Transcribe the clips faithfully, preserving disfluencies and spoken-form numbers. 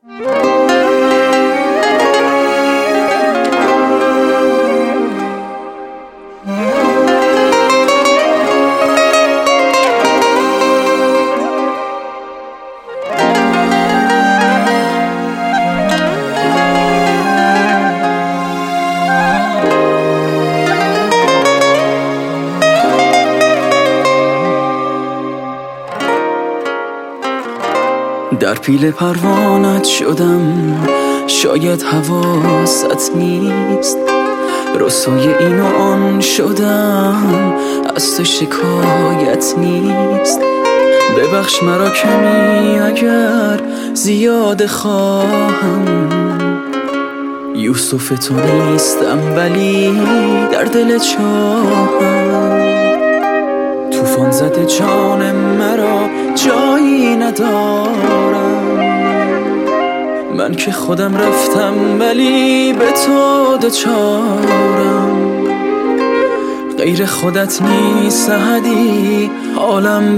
در پیل پروانت شدم، شاید حواست نیست. رسوی این و آن شدم، از تو شکایت نیست. ببخش مرا کمی اگر زیاد خواهم، یوسف تو نیستم ولی در دل چاهم. طوفان زده جان مرا جایی ندارم، من که خودم رفتم ولی به تو دچارم. غیر خودت نیست احدی حالم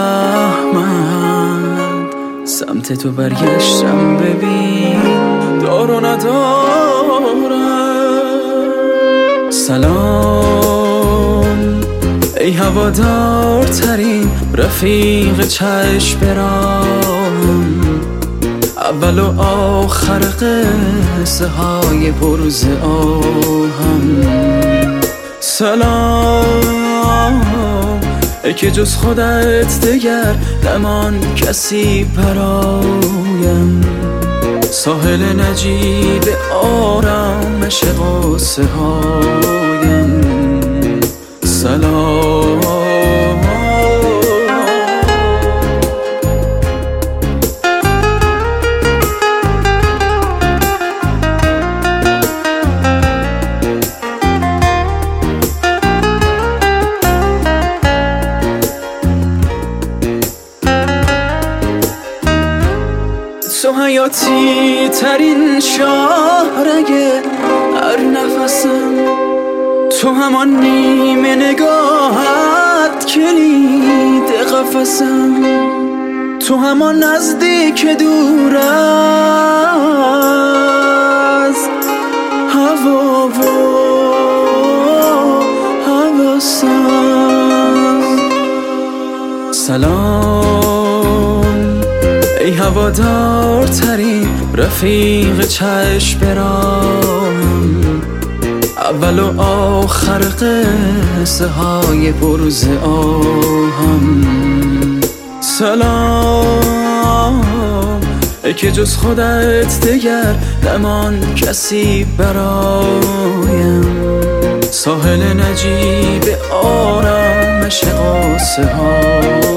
بفهمد، سمت تو برگشتم ببین دار و ندارم. سلام ای هوادارترین رفیق چشم برام، اول و آخر قصه های پرز آهم. سلام ای که جز خودت دگر نمان کسی برایم، ساحل نجیب آرامش قصه هایم. سلام تو حیاتی ترین شاهرگ هر نفسم، تو همان نیمه نگاهت کلید قفسم، تو همان نزدیک دور از هوا و هوسم. سلام ای هوادارترین رفیق چشم برام، اول و آخر قصه های پرز آهم. سلام ای که جز خودت دگر نمان کسی برایم، ساحل نجیب آرامش قصه ها.